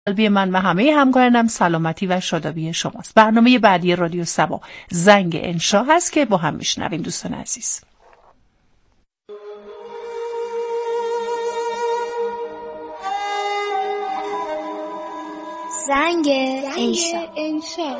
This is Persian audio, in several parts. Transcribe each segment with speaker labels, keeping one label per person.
Speaker 1: قلبی من و همه همکارانم سلامتی و شادابی شماست. برنامه بعدی رادیو سبا زنگ انشا هست که با هم میشنویم دوستان عزیز.
Speaker 2: زنگ انشا.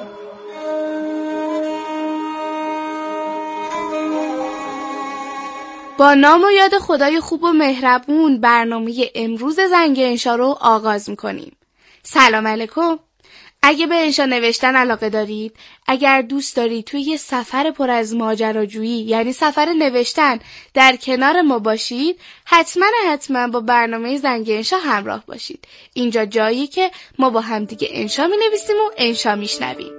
Speaker 3: با نام و یاد خدای خوب و مهربون برنامه امروز زنگ انشا رو آغاز میکنیم. سلام علیکم. اگه به انشا نوشتن علاقه دارید، اگر دوست دارید توی یه سفر پر از ماجراجویی یعنی سفر نوشتن در کنار ما باشید، حتما با برنامه زنگ انشا همراه باشید. اینجا جایی که ما با همدیگه انشا می نویسیم و انشا می شنویم.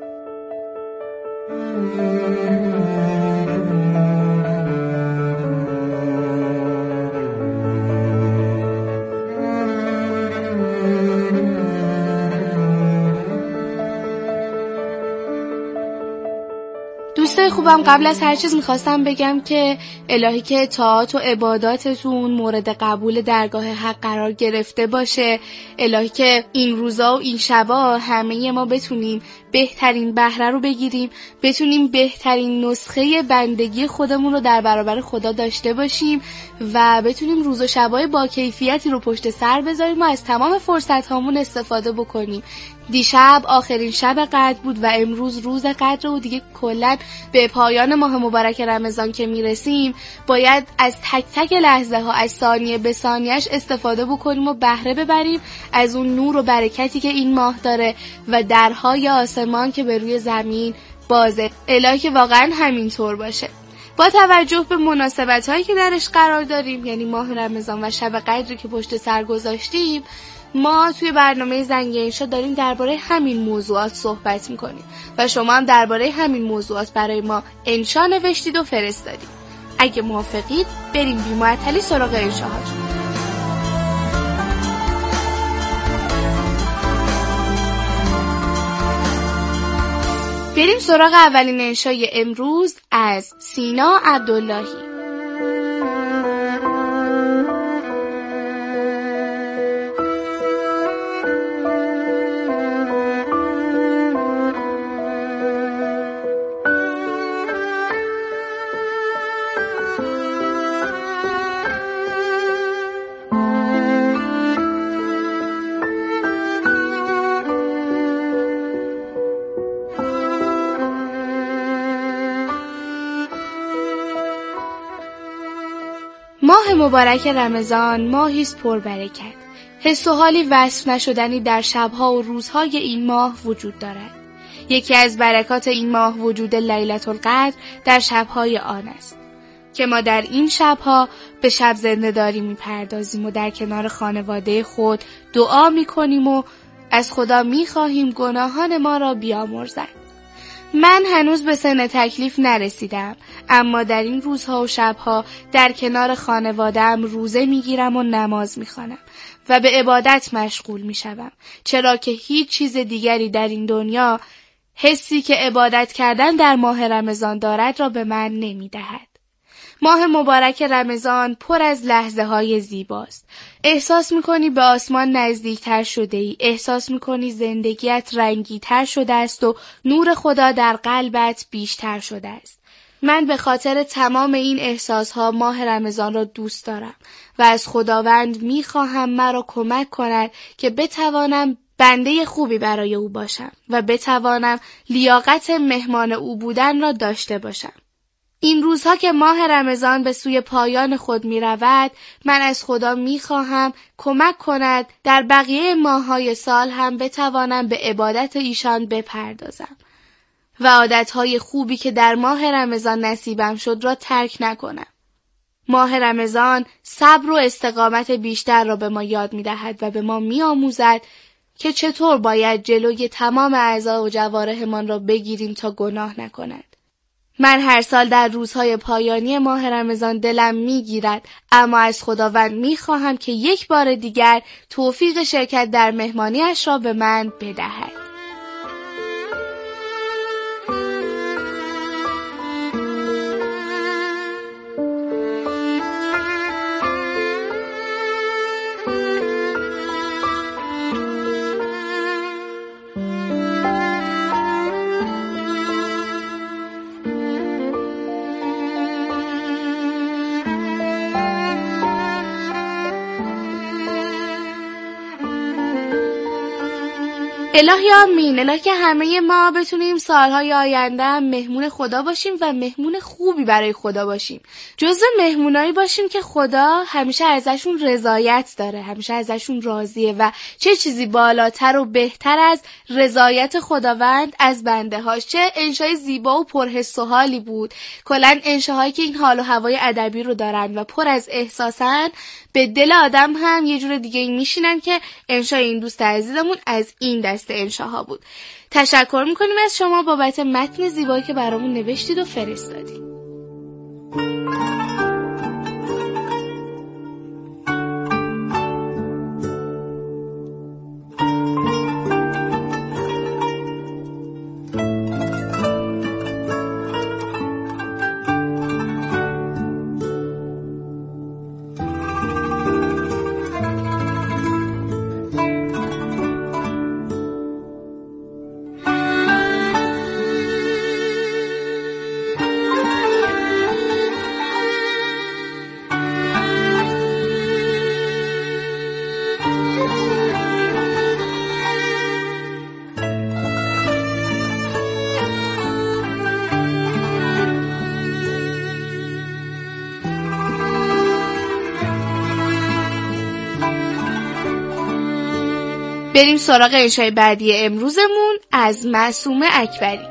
Speaker 3: دوستای خوبم، قبل از هر چیز میخواستم بگم که الهی که طاعات و عباداتتون مورد قبول درگاه حق قرار گرفته باشه. الهی که این روزا و این شبا همه ما بتونیم بهترین بهره رو بگیریم، بتونیم بهترین نسخه بندگی خودمون رو در برابر خدا داشته باشیم و بتونیم روز و شبای با کیفیتی رو پشت سر بذاریم و از تمام فرصت هامون استفاده بکنیم. دیشب آخرین شب قدر بود و امروز روز قدر و دیگه کلاً به پایان ماه مبارک رمضان که میرسیم باید از تک تک لحظه ها، از ثانیه به ثانیهش استفاده بکنیم و بهره ببریم از اون نور و برکتی که این ماه داره و درهای آسمان که به روی زمین بازه. الهی که واقعا همینطور باشه. با توجه به مناسبت هایی که درش قرار داریم، یعنی ماه رمضان و شب قدری که پشت سر گذاشتیم، ما توی برنامه زنگ انشا داریم درباره همین موضوعات صحبت میکنیم و شما هم درباره همین موضوعات برای ما انشا نوشتید و فرستادید. اگه موافقید بریم بی‌معطلی سراغ انشاهاتون. بریم سراغ اولین انشای امروز از سینا عبداللهی. ماه مبارک رمضان ماهیست پربرکت. حس و حالی وصف نشدنی در شبها و روزهای این ماه وجود دارد. یکی از برکات این ماه وجود لیلة القدر در شبهای آن است که ما در این شبها به شب زنده‌داری می‌پردازیم و در کنار خانواده خود دعا می‌کنیم و از خدا می‌خواهیم گناهان ما را بیامرزد. من هنوز به سن تکلیف نرسیدم، اما در این روزها و شبها در کنار خانواده‌ام روزه میگیرم و نماز میخوانم و به عبادت مشغول میشوم، چرا که هیچ چیز دیگری در این دنیا حسی که عبادت کردن در ماه رمضان دارد را به من نمیدهد. ماه مبارک رمضان پر از لحظه های زیباست. احساس میکنی به آسمان نزدیکتر شده ای، احساس میکنی زندگیت رنگی‌تر شده است و نور خدا در قلبت بیشتر شده است. من به خاطر تمام این احساسها ماه رمضان را دوست دارم و از خداوند میخواهم مرا کمک کند که بتوانم بنده خوبی برای او باشم و بتوانم لیاقت مهمان او بودن را داشته باشم. این روزها که ماه رمضان به سوی پایان خود می رود، من از خدا می خواهم کمک کند در بقیه ماه‌های سال هم بتوانم به عبادت ایشان بپردازم و عادتهای خوبی که در ماه رمضان نصیبم شد را ترک نکنم. ماه رمضان صبر و استقامت بیشتر را به ما یاد می دهد و به ما می آموزد که چطور باید جلوی تمام اعضا و جوارحمان را بگیریم تا گناه نکند. من هر سال در روزهای پایانی ماه رمضان دلم میگیرد، اما از خداوند میخواهم که یک بار دیگر توفیق شرکت در مهمانیش را به من بدهد. الهی آمین. الهی که همه ما بتونیم سالهای آینده مهمون خدا باشیم و مهمون خوبی برای خدا باشیم. جزو مهمونایی باشیم که خدا همیشه ازشون رضایت داره، همیشه ازشون راضیه و چه چیزی بالاتر و بهتر از رضایت خداوند از بنده هاش. چه انشای زیبا و پرحس و حالی بود. کلاً انشاهایی که این حال و هوای ادبی رو دارن و پر از احساسن، به دل آدم هم یه جور دیگه میشینن که انشای این دوست عزیزمون از این دسته انشاها بود. تشکر میکنیم از شما بابت متن زیبایی که برامون نوشتید و فرستادید. بریم سراغ انشای بعدی امروزمون از معصومه اکبری.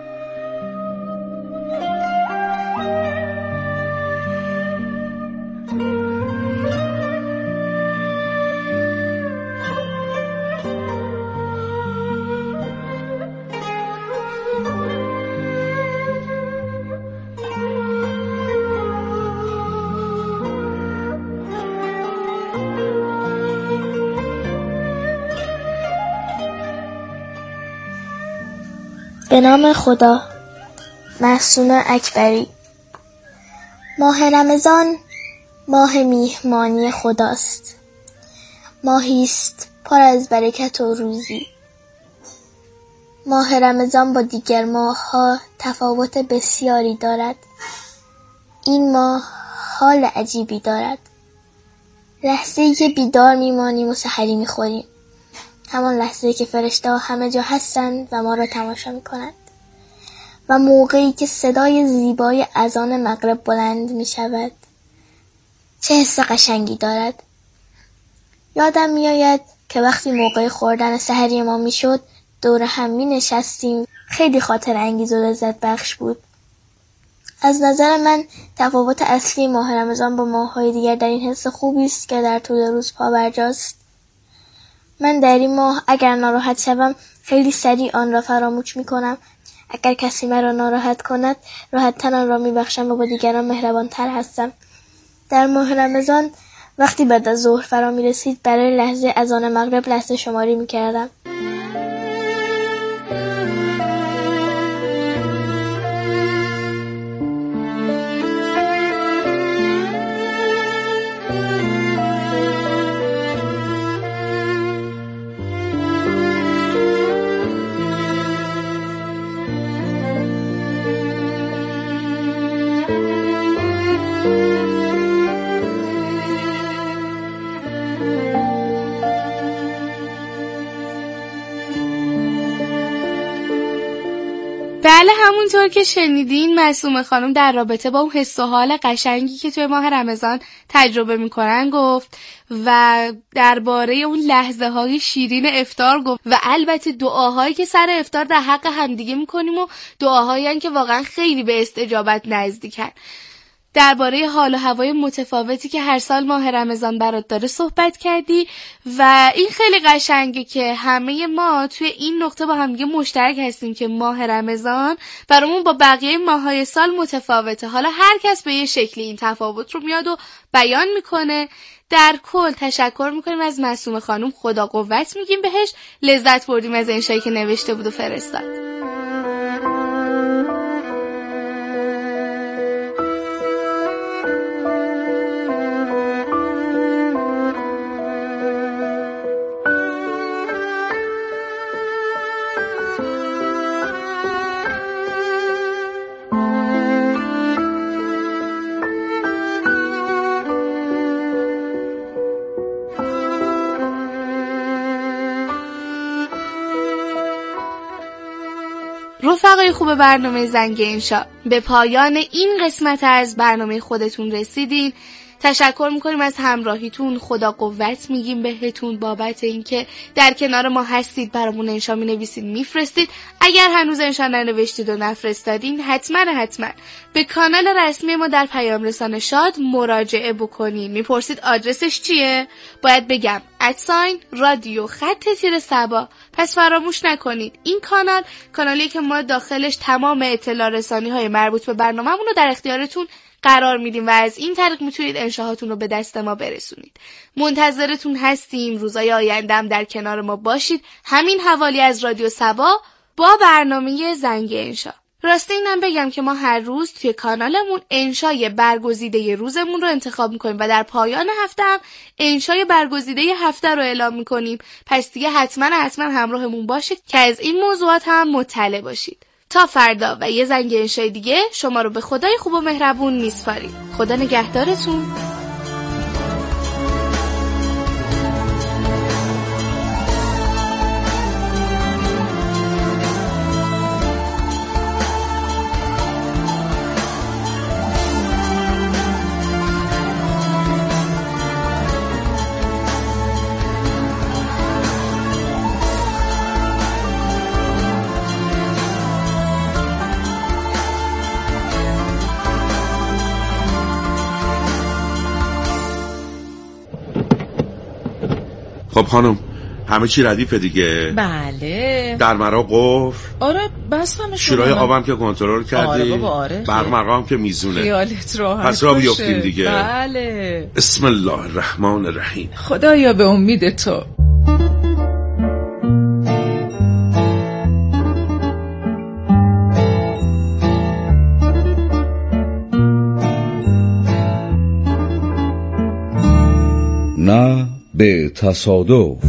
Speaker 2: به نام خدا. معصومه اکبری. ماه رمضان ماه میهمانی خداست. ماهی است پر از برکت و روزی. ماه رمضان با دیگر ماه‌ها تفاوت بسیاری دارد. این ماه حال عجیبی دارد. لحظه‌ای که بیدار میمانیم و سحری میخوریم، همان لحظه‌ای که فرشته‌ها همه جا هستند و ما را تماشا می‌کنند، و موقعی که صدای زیبای اذان مغرب بلند می‌شود. چه حس قشنگی دارد. یادم می‌آید که وقتی موقع خوردن سحری ما می‌شد، دور هم می‌نشستیم. خیلی خاطر انگیز و لذت بخش بود. از نظر من تفاوت اصلی ماه رمضان با ماه‌های دیگر در این حس خوبی است که در طول روز پابرجاست. من در این ماه اگر ناراحت شوم خیلی سریع آن را فراموش می‌کنم. اگر کسی مرا ناراحت کند راحت‌تر آن را می‌بخشم و با دیگران مهربان‌تر هستم. در ماه رمضان وقتی بعد از ظهر فرا می‌رسید برای لحظه اذان مغرب لحظه شماری می‌کردم.
Speaker 3: بله، همونطور که شنیدین معصومه خانم در رابطه با اون حس و حال قشنگی که توی ماه رمضان تجربه میکنن گفت و درباره اون لحظه های شیرین افطار گفت و البته دعاهایی که سر افطار در حق همدیگه میکنیم و دعاهایی هن که واقعا خیلی به استجابت نزدیکن. درباره حال و هوای متفاوتی که هر سال ماه رمضان برات داره صحبت کردی و این خیلی قشنگه که همه ما توی این نقطه با هم دیگه مشترک هستیم که ماه رمضان برامون با بقیه ماه‌های سال متفاوته. حالا هر کس به یه شکلی این تفاوت رو میاد و بیان میکنه. در کل تشکر میکنیم از معصومه خانم، خدا قوت میگیم بهش. لذت بردیم از انشایی که نوشته بود و فرستاد. رفقای خوب برنامه زنگ انشا، به پایان این قسمت از برنامه خودتون رسیدین. تشکر میکنیم از همراهیتون، خدا قوت میگیم بهتون بابت اینکه در کنار ما هستید، برامون انشا مینویسید میفرستید. اگر هنوز انشا ننوشتید و نفرستادین حتما به کانال رسمی ما در پیام رسان شاد مراجعه بکنین. میپرسید آدرسش چیه؟ باید بگم @رادیو_سبا. پس فراموش نکنید این کانالی که ما داخلش تمام اطلاع رسانی های مربوط به برنامه‌مون رو در اختیارتون قرار میدیم و از این طریق میتونید انشاهاتون رو به دست ما برسونید. منتظرتون هستیم. روزهای آیندهم در کنار ما باشید، همین حوالی از رادیو سبا با برنامه زنگ انشا. راستی اینم بگم که ما هر روز توی کانالمون انشای برگزیده روزمون رو انتخاب میکنیم و در پایان هفته هم انشای برگزیده هفته رو اعلام میکنیم. پس دیگه حتما همراهمون باشید که از این موضوعات هم مطلع باشید. تا فردا و یه زنگ انشای دیگه شما رو به خدای خوب و مهربون میسپاریم. خدا نگهدارتون.
Speaker 4: خب خانم همه چی ردیفه دیگه؟
Speaker 5: بله.
Speaker 4: در مرا قفل؟
Speaker 5: آره بستمشون.
Speaker 4: شورای آبم که کنترل کردی؟
Speaker 5: آره بابا آره.
Speaker 4: برق مرقام که میزونه.
Speaker 5: خیالت راحت
Speaker 4: پس را بیافتیم دیگه.
Speaker 5: بله.
Speaker 4: بسم الله الرحمن الرحیم.
Speaker 5: خدایا به امید تو.
Speaker 6: نه به تصادف.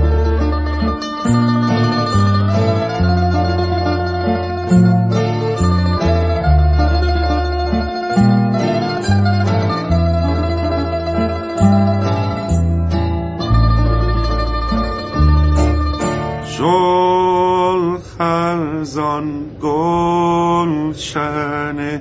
Speaker 4: شل خزان گلشن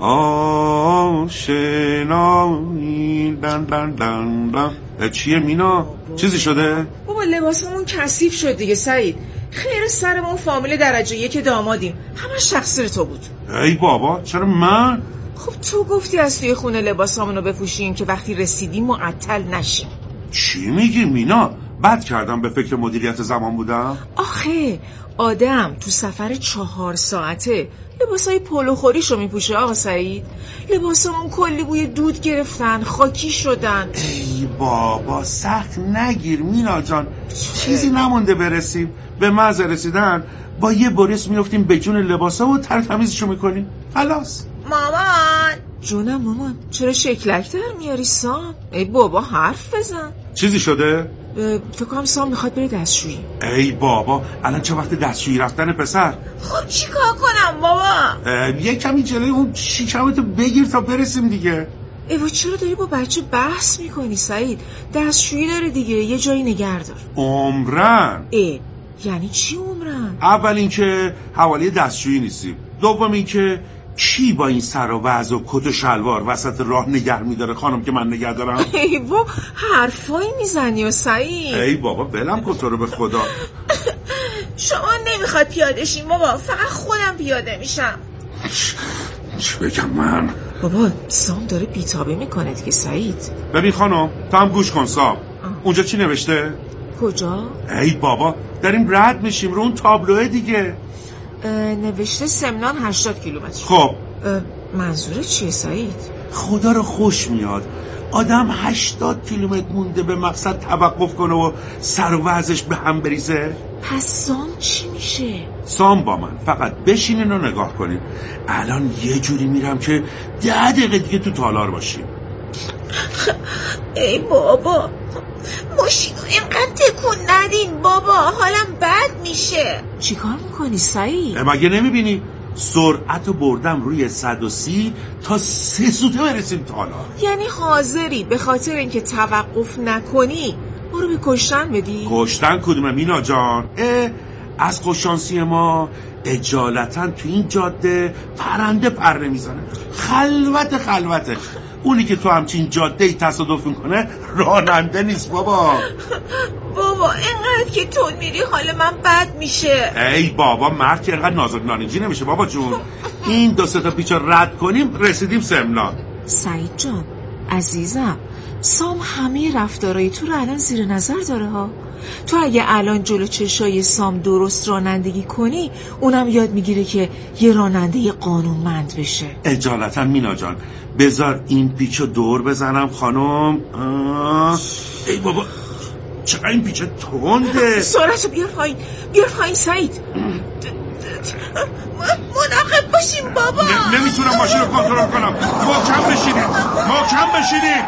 Speaker 4: آشنایی دن دن دن دن. چیه مینا؟ چیزی شده؟
Speaker 5: بابا لباسمون کثیف شد دیگه سعید. خیر سرمون فامیل درجه 1 دامادیم، همش تقصیر تو بود.
Speaker 4: ای بابا چرا من؟
Speaker 5: خب تو گفتی از توی خونه لباسامونو بپوشیم که وقتی رسیدیم معطل نشیم.
Speaker 4: چی میگی مینا؟ بد کردم به فکر مدیریت زمان بودم؟
Speaker 5: آخه آدم تو سفر 4 ساعته لباسای پولو خوریشو میپوشه آقا سعید. لباسامون کلی بوی دود گرفتن، خاکی شدن.
Speaker 4: ای بابا سخت نگیر مینا جان، چیزی نمونده برسیم. به محض رسیدن با یه بریس میافتیم به جون لباسا و تمیزشو میکنیم. خلاص.
Speaker 5: مامان جونم مامان، چرا شکلک در میاری سام؟ ای بابا حرف بزن.
Speaker 4: چیزی شده؟
Speaker 5: فکر کنم سام میخواد بره دستشویی.
Speaker 4: ای بابا الان چه وقت دستشویی رفتن پسر؟
Speaker 5: خب چیکار کنم بابا؟
Speaker 4: یه کمی جلوی اون شکمتو بگیر تا برسیم دیگه.
Speaker 5: ایوا چرا داری با بچه بحث میکنی سعید؟ دستشویی داره دیگه، یه جایی نگه دار.
Speaker 4: عمرن.
Speaker 5: یعنی چی عمرن؟
Speaker 4: اول اینکه حوالی دستشویی نیستیم، دوم اینکه کی با این سر و وضع و کت و شلوار وسط راه نگه میداره خانم که من نگه دارم؟
Speaker 5: ای بابا حرفایی میزنی و سعید.
Speaker 4: ای بابا بلم کن تو رو به خدا.
Speaker 5: شما نمیخواد پیاده شیم بابا، فقط خودم پیاده میشم.
Speaker 4: چی بگم من؟
Speaker 5: بابا سام داره بیتابه میکنه دیگه سعید.
Speaker 4: ببین خانم تو هم گوش کن سام. اونجا چی نوشته؟
Speaker 5: کجا؟
Speaker 4: ای بابا داریم رد میشیم رو اون تابلوه دیگه.
Speaker 5: نوشته سمنان 80 کیلومتر.
Speaker 4: خب
Speaker 5: منظور چیه سعید؟
Speaker 4: خدا رو خوش میاد آدم 80 کیلومتر مونده به مقصد توقف کنه و سر و وضعش به هم بریزه.
Speaker 5: پس سام چی میشه؟
Speaker 4: سام با من فقط بشینین و نگاه کنین. الان یه جوری میرم که 10 دقیقه دیگه تو تالار باشیم.
Speaker 5: ای بابا ماشینو اینقدر تکون ندین بابا، حالم بد میشه. چیکار میکنی سعید؟
Speaker 4: مگه نمیبینی سرعتو بردم روی 130 تا 3 سوته برسیم تالار.
Speaker 5: یعنی حاضری به خاطر اینکه توقف نکنی ما رو به کشتن بدی؟
Speaker 4: کشتن کدومه مینا جان؟ از خوششانسی ما اجالتا تو این جاده پرنده پر نمیزنه. خلوته. اونی که تو همچین جاده‌ای تصادف میکنه راننده نیست بابا.
Speaker 5: بابا اینقدر که تو میری حال من بد میشه.
Speaker 4: ای بابا مرد که اینقدر نازک نارنجی نمیشه بابا جون. این 2-3 تا پیچا رد کنیم رسیدیم سمنان.
Speaker 5: سعید جان عزیزم، سام همه رفتارای تو رو الان زیر نظر داره ها. تو اگه الان جلو چشای سام درست رانندگی کنی، اونم یاد میگیره که یه راننده قانونمند بشه.
Speaker 4: اجالتا مینا جان بذار این پیچو دور بزنم خانم. ای بابا چقدر این پیچه تنده.
Speaker 5: سرعتو بیار پایین سعید. مراقب باشیم بابا.
Speaker 4: نمیتونم ماشین رو کنترل کنم. محکم بشینید.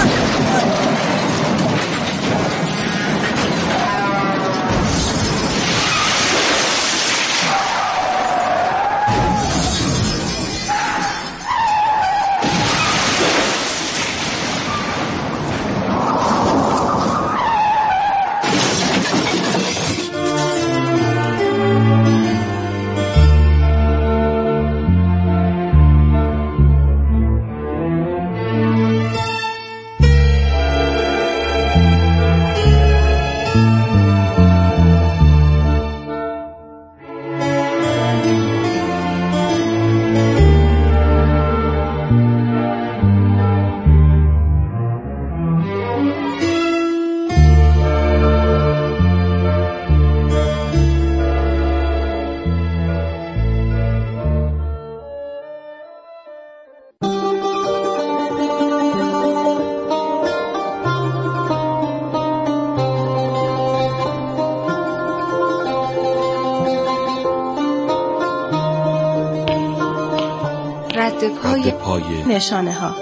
Speaker 7: رد پای نشانه ها.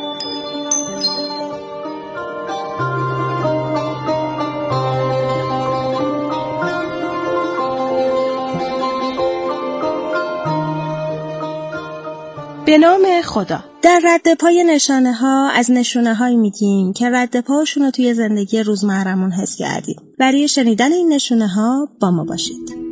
Speaker 7: به نام خدا.
Speaker 8: در رد پای نشانه ها از نشونه هایی میگیم که رد پاشون رو توی زندگی روزمرمون حس کردید. برای شنیدن این نشونه ها با ما باشید.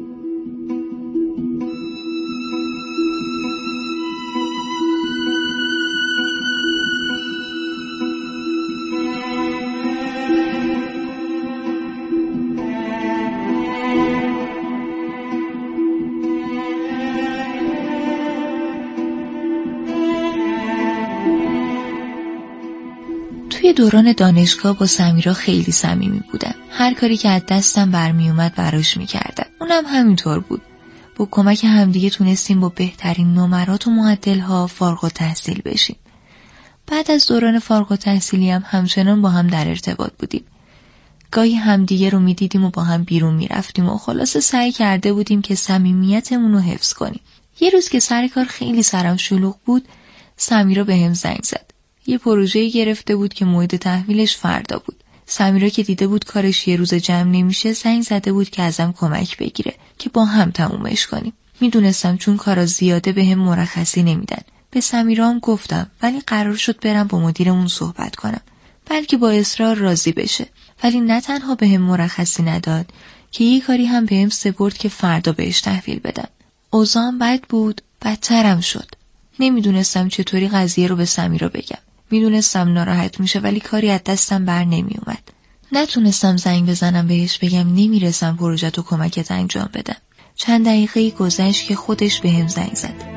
Speaker 9: توی دوران دانشگاه با سمیرا خیلی صمیمی بودم. هر کاری که از دستم برمی اومد براش میکردم. اونم همینطور بود. با کمک همدیگه تونستیم با بهترین نمرات و معدل‌ها فارغ التحصیل بشیم. بعد از دوران فارغ التحصیلی هم همچنان با هم در ارتباط بودیم. گاهی همدیگه رو میدیدیم و با هم بیرون میرفتیم و خلاصه سعی کرده بودیم که صمیمیتمون رو حفظ کنیم. یه روز که سر کار خیلی سرم شلوغ بود، سمیرا بهم زنگ زد. یه پروژه‌ای گرفته بود که موعد تحویلش فردا بود. سمیرا که دیده بود کارش یه روز جمع نمیشه، زنگ زده بود که ازم کمک بگیره که با هم تمومش کنیم. میدونستم چون کارا زیاده بهم مرخصی نمیدن. به سمیرا هم گفتم، ولی قرار شد برم با مدیرمون صحبت کنم، بلکه با اصرار راضی بشه. ولی نه تنها بهم مرخصی نداد که یه کاری هم بهم سپرد که فردا بهش تحویل بدم. اوضاعم بد بود، بدترم شد. نمیدونستم چطوری قضیه رو به سمیرا بگم. میدونستم ناراحت میشه، ولی کاری از دستم بر نمی اومد. نتونستم زنگ بزنم بهش بگم نمیرسم پروژه تو کمکت انجام بدم. چند دقیقه گذشت که خودش بهم زنگ زد.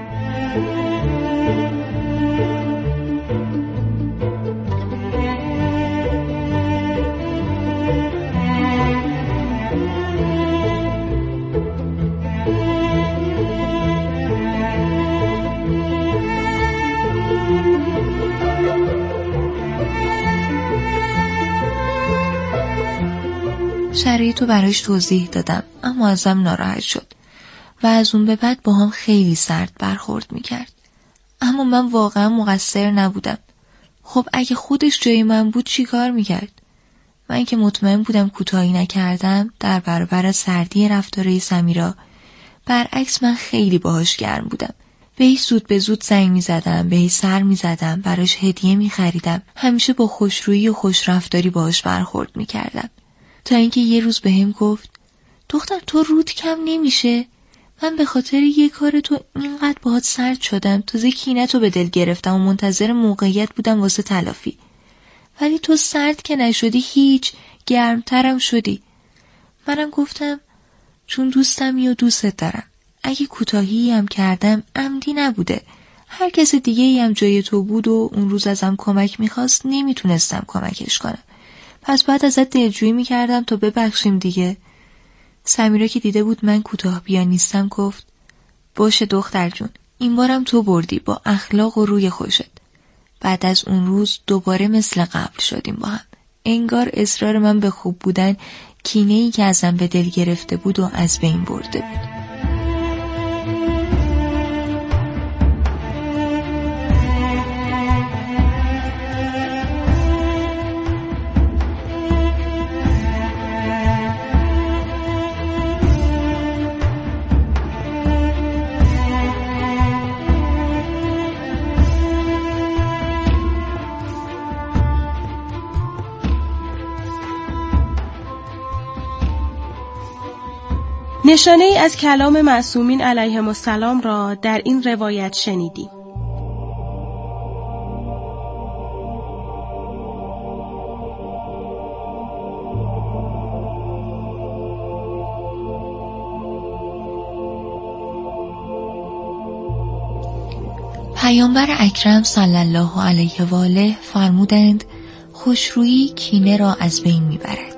Speaker 9: شرایطو براش توضیح دادم، اما ازم ناراحت شد و از اون به بعد با هم خیلی سرد برخورد میکرد. اما من واقعا مقصر نبودم. خب اگه خودش جای من بود چی کار میکرد؟ من که مطمئن بودم کوتاهی نکردم در برابر سردی رفتارهای سمیرا. برعکس من خیلی باهاش گرم بودم. بهش زود به زود زنگ میزدم، بهش سر میزدم، براش هدیه میخریدم. همیشه با خوشرویی و خوش رفتاری باهاش برخورد میکردم. تا اینکه یه روز بهم گفت دختر تو رود کم نمیشه؟ من به خاطر یه کار تو اینقدر باهات سرد شدم، تازه کینه‌تو به دل گرفتم و منتظر موقعیت بودم واسه تلافی. ولی تو سرد که نشدی هیچ، گرمترم شدی. منم گفتم چون دوستم یا دوستت دارم. اگه کوتاهی هم کردم عمدی نبوده. هر کس دیگه ای هم جای تو بود و اون روز ازم کمک میخواست نمیتونستم کمکش کنم. پس بعد ازت دلجویی میکردم تا ببخشیم دیگه. سمیرا که دیده بود من کوتاه بیا نیستم گفت باشه دختر جون، این بارم تو بردی با اخلاق و روی خوشت. بعد از اون روز دوباره مثل قبل شدیم با هم. انگار اصرار من به خوب بودن کینه‌ای که ازم به دل گرفته بود و از بین برده بود.
Speaker 7: نشانه ای از کلام معصومین علیهم السلام را در این روایت شنیدیم.
Speaker 9: پیامبر اکرم صلی الله علیه و آله فرمودند خوشرویی کینه را از بین میبرد.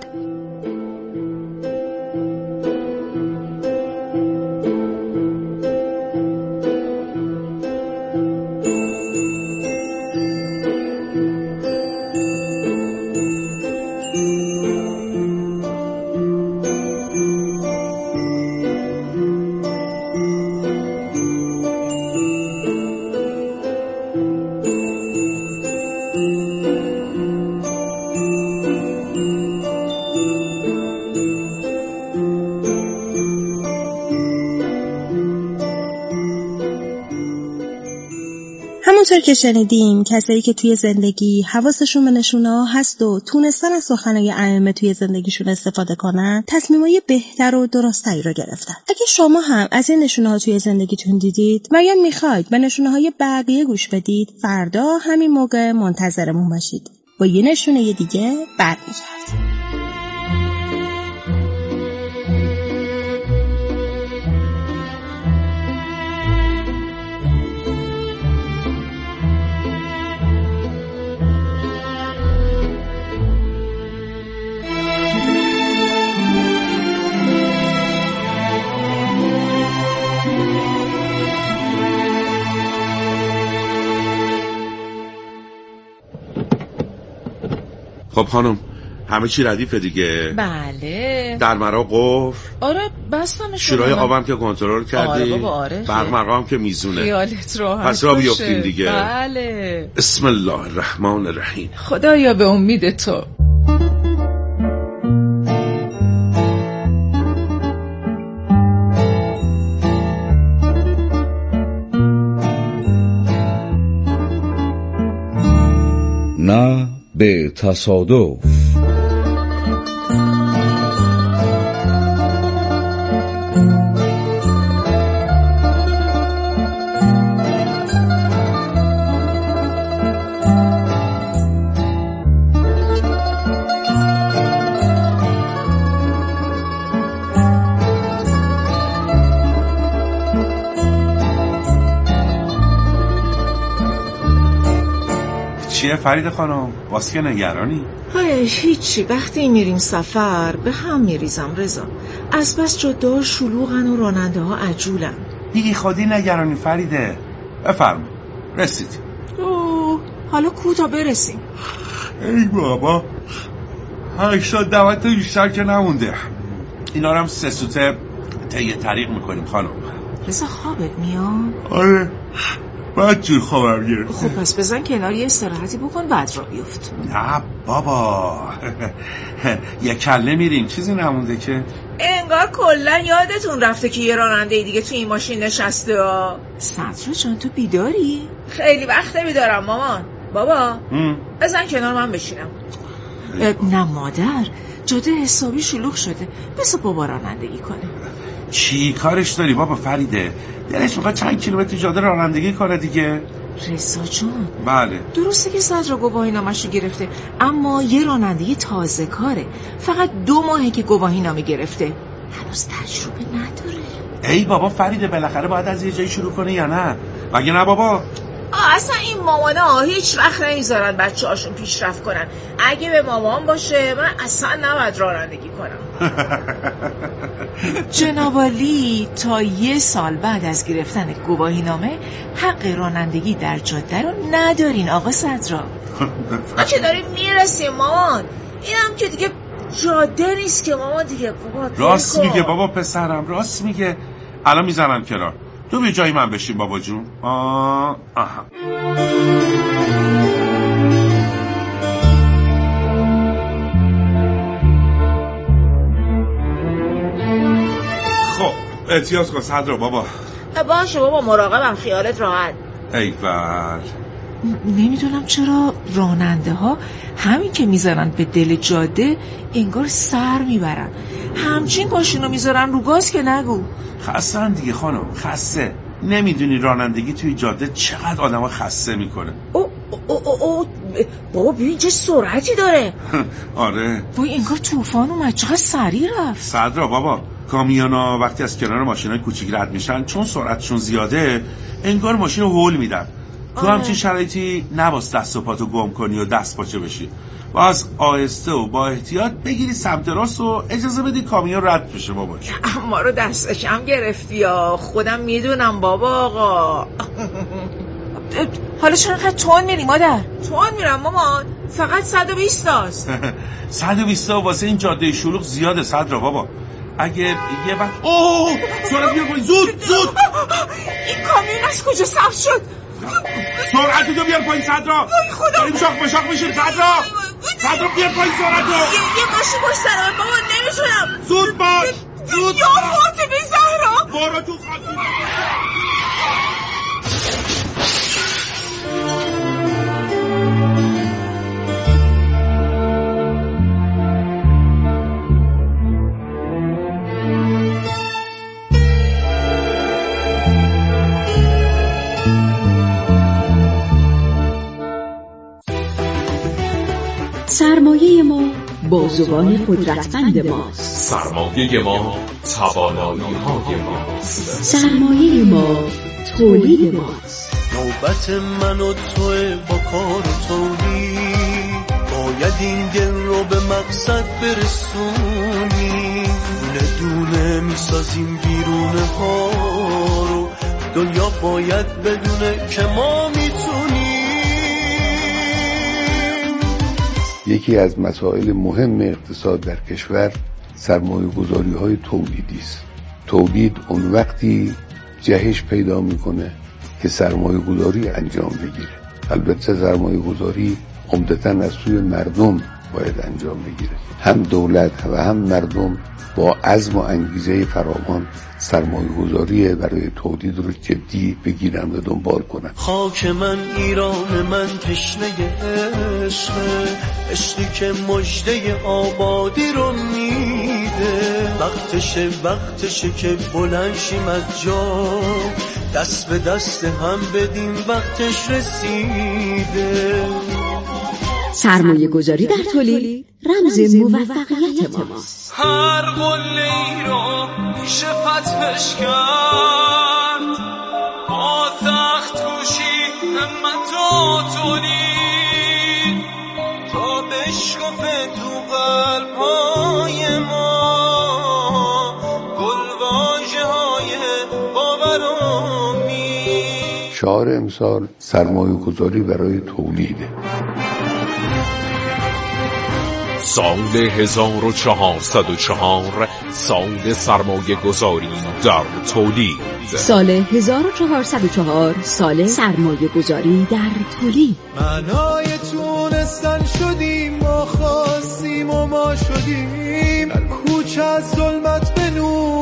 Speaker 8: همونطور که شنیدیم کسایی که توی زندگی حواسشون به نشونه‌ها هست و تونستن از سخنای ائمه توی زندگیشون استفاده کنن، تصمیمای بهتر و درستری رو گرفتن. اگه شما هم از این نشونه‌ها توی زندگیتون دیدید و یا میخواید به نشونه‌های بقیه گوش بدید، فردا همین موقع منتظرمون باشید. با یه نشونه دیگه برمیگردیم.
Speaker 4: خب خانم همه چی ردیفه دیگه؟
Speaker 5: بله.
Speaker 4: در مرا قفل؟
Speaker 5: آره بستم.
Speaker 4: شورای آبم که کنترل کردی؟
Speaker 5: آره بابا آره.
Speaker 4: برق مرقام که میزونه.
Speaker 5: خیالت راحت
Speaker 4: پس را بیافتیم دیگه.
Speaker 5: بله.
Speaker 4: بسم الله الرحمن الرحیم.
Speaker 5: خدایا به امید تو.
Speaker 6: نه به تصادف.
Speaker 4: چیه فرید خانم؟ واسه که نگرانی؟
Speaker 5: هیچی، وقتی میریم سفر به هم میریزم رضا. از بس جاده شلوغن و راننده ها عجولن.
Speaker 4: بی خودی نگرانی فریده. بفرما رسید.
Speaker 5: اوه حالا کوتا برسیم.
Speaker 4: ای بابا 80-90 بیشتر که نمونده. اینا رو هم 3 سوته طی طریق میکنیم خانم.
Speaker 5: رضا خوابت میاد؟
Speaker 4: آره بعد جور خوابم گرفت.
Speaker 5: خب پس بزن کنار یه استراحتی بکن بعد را بیفت.
Speaker 4: نه بابا یه کله میریم چیزی نمونده که.
Speaker 5: انگار کلن یادتون رفته که یه راننده دیگه تو این ماشین نشسته. صدرا جان تو بیداری؟ خیلی وقت بیدارم مامان. بابا بزن کنار من بشینم. نه مادر جاده حسابی شلوغ شده، بذار بابا رانندگی کنه.
Speaker 4: چی کارش داری بابا فریده؟ دلش میخواد چند کیلومتر جاده رانندگی کنه دیگه.
Speaker 5: رضا جان،
Speaker 4: بله
Speaker 5: درسته که صدرا گواهی نامش رو گرفته، اما یه رانندگی تازه کاره. فقط 2 ماهه که گواهی نامه گرفته، هنوز تجربه نداره.
Speaker 4: ای بابا فریده، بالاخره باید از یه جایی شروع کنه یا نه؟ مگه نه بابا؟
Speaker 5: اصلا این مامانا هیچ وقت نمیذارن بچه هاشون پیشرفت کنن. اگه به مامان باشه من اصلا نباید رانندگی کنم. جناب عالی، تا 1 سال بعد از گرفتن گواهی نامه حق رانندگی در جاده رو ندارین آقا صدرا. ما که داریم میرسیم مامان، اینم که دیگه جاده نیست که مامان دیگه. بابا
Speaker 4: راست میگه بابا پسرم، راست میگه. الان میزنم کنار، تو به جای من بشین بابا جون. آها خب احتیاط کن صدرا بابا.
Speaker 5: باشه بابا، مراقبم، خیالت راحت.
Speaker 4: ای بل.
Speaker 5: نمیدونم چرا راننده ها همین که میذارن به دل جاده انگار سر میبرن، همچین پاشونو میذارن رو گاز که نگو.
Speaker 4: خستن دیگه خانم، خسته. نمیدونی رانندگی توی جاده چقدر آدمو خسته میکنه.
Speaker 5: بابا ببین چه سرعتی داره.
Speaker 4: آره
Speaker 5: وای انگار طوفان اومد، چقدر سریع رفت.
Speaker 4: صدرا بابا، کامیونا وقتی از کنار ماشینای کوچیک رد میشن چون سرعتشون زیاده انگار ماشین رو هول میدن. تو همچین شرایطی نباید دست و پاتو گم کنی و دست پاچه بشی. باز آهسته و با احتیاط بگیری سمت راست و اجازه بدی کامیون رد بشه بابا.
Speaker 5: ما رو دستشم گرفتی یا خودم میدونم بابا آقا. حالا چرا انقدر تون میری مادر؟ تون میرم مامان، فقط 120 است.
Speaker 4: 120 واسه این جاده شلوغ زیاده صدرا بابا. اگه یه وقت سرعت بیار پایین، زود
Speaker 5: این کامیون از کجا سبز شد؟
Speaker 4: سرعت تو بیار پایین صدرا. داریم شاخ به شاخ میشیم صدرا بیار پایین سرعت رو.
Speaker 5: یه ماشین پشت سرم بابا، نمیتونم.
Speaker 4: زود باش
Speaker 5: یا فاطمه زهرا
Speaker 4: برو تو خاطر.
Speaker 10: سرمایه ما بازوان قدرتمند ماست.
Speaker 11: سرمایه ما توانایی های ماست.
Speaker 10: سرمایه ما تولید ماست.
Speaker 12: نوبت من و توی با کار و تولید، باید این دل رو به مقصد برسونی. دونه دونه میسازیم بیرونه ها رو، دنیا باید بدونه که ما میتونیم.
Speaker 13: یکی از مسائل مهم اقتصاد در کشور سرمایه‌گذاری‌های تولیدی است. تولید اون وقتی جهش پیدا میکنه که سرمایه‌گذاری انجام بگیره. البته سرمایه‌گذاری عمدتاً از سوی مردم باید انجام بگیره. هم دولت و هم مردم با عزم و انگیزه فراوان سرمایه‌گذاری برای تولید رو جدی بگیرن و دنبال کنن.
Speaker 12: خاک من ایران من تشنه عشقه، عشقی که مژده آبادی رو میده. وقتشه که بلند شیم از جا، دست به دست هم بدیم وقتش رسیده.
Speaker 10: سرمایه گذاری در تولید رمز موفقیت ماست.
Speaker 12: هر قله‌ای رو میشه فتحش کرد، با سخت کوشی همت و تولید، تا بشکفه تو قلب‌های ما گلواژه‌های باور و امید.
Speaker 13: شعار امسال سرمایه گذاری برای تولیده.
Speaker 11: سال 1404 سال سرمایه گذاری در تولید.
Speaker 10: سال 1404 سال سرمایه گذاری در تولید.
Speaker 12: معنای تونستن شدیم، ما خواستیم و ما شدیم. در کوچه از ظلمت به نور